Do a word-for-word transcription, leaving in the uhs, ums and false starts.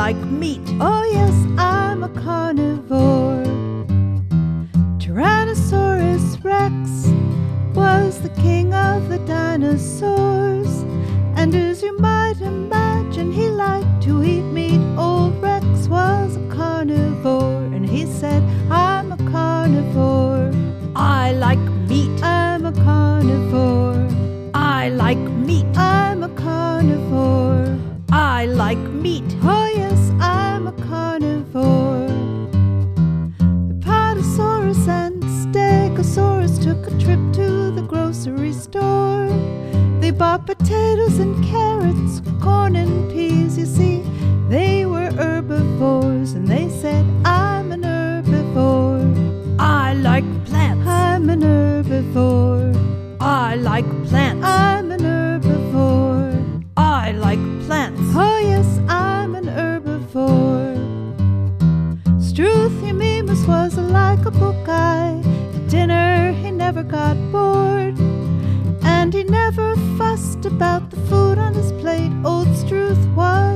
like meat. Oh yes, I'm a carnivore. Tyrannosaurus Rex was the king of the dinosaurs, and as you might imagine, he liked to eat meat. Old Rex was a carnivore, and he said, I'm a carnivore. I like meat. I'm a carnivore. I like meat. I'm a carnivore. I like meat. Oh yes, I'm a carnivore. The Apatosaurus and Stegosaurus took a trip to the grocery store. They bought potatoes and carrots, corn and peas. You see, they were herbivores, and they said, I'm an herbivore. I like plants. I'm an herbivore. I like plants. I'm an herbivore. I like plants. Oh yes, I'm an herbivore. Struthiomimus was a likable guy. At dinner he never got bored, and he never fussed about the food on his plate. Old Struth was